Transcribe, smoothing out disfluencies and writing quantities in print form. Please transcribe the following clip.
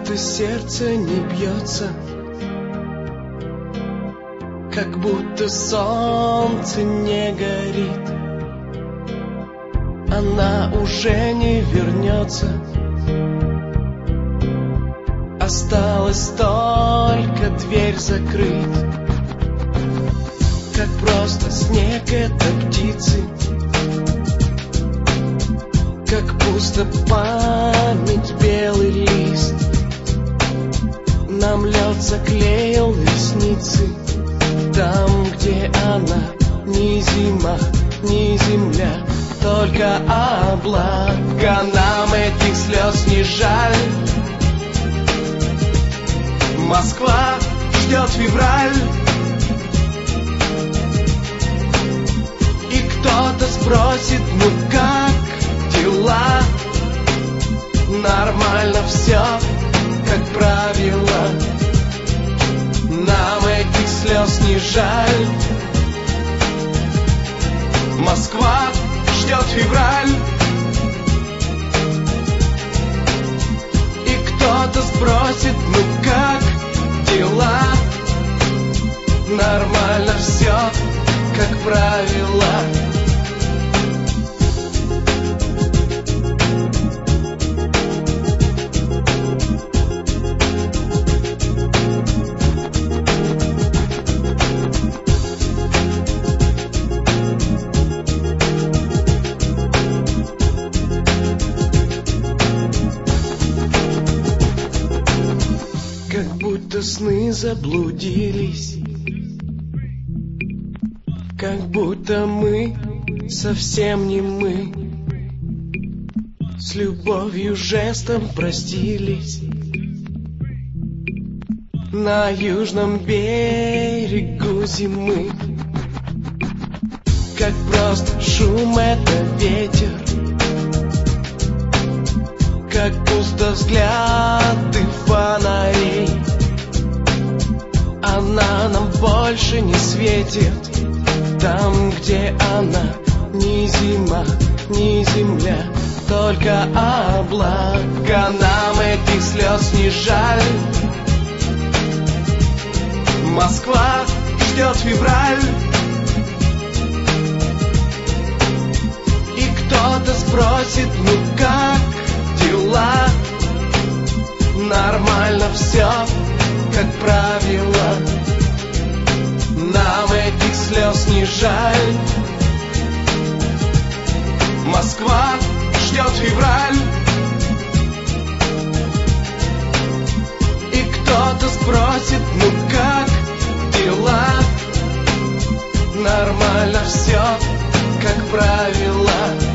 будто сердце не бьется, как будто солнце не горит. Она уже не вернется, осталось только дверь закрыть. Как просто снег это птицы, как пусто память белый лист. Нам лед заклеил ресницы, там, где она, ни зима, ни земля, только облака. Нам этих слез не жаль. Москва ждет февраль, и кто-то спросит, ну как дела? Нормально все, как правило. Нам этих слез не жаль. Москва ждет февраль, и кто-то спросит, ну как дела? Нормально все, как правило. Как будто сны заблудились, как будто мы совсем не мы. С любовью жестом простились на южном берегу зимы. Как просто шум это ветер, как пусто взгляды фонарей. Она нам больше не светит, там, где она, ни зима, ни земля, только облака. Нам этих слез не жаль. Москва ждет февраль, и кто-то спросит, ну как дела? Нормально все, как правило. Нам этих слез не жаль. Москва ждет февраль, и кто-то спросит, ну как дела? Нормально все, как правило.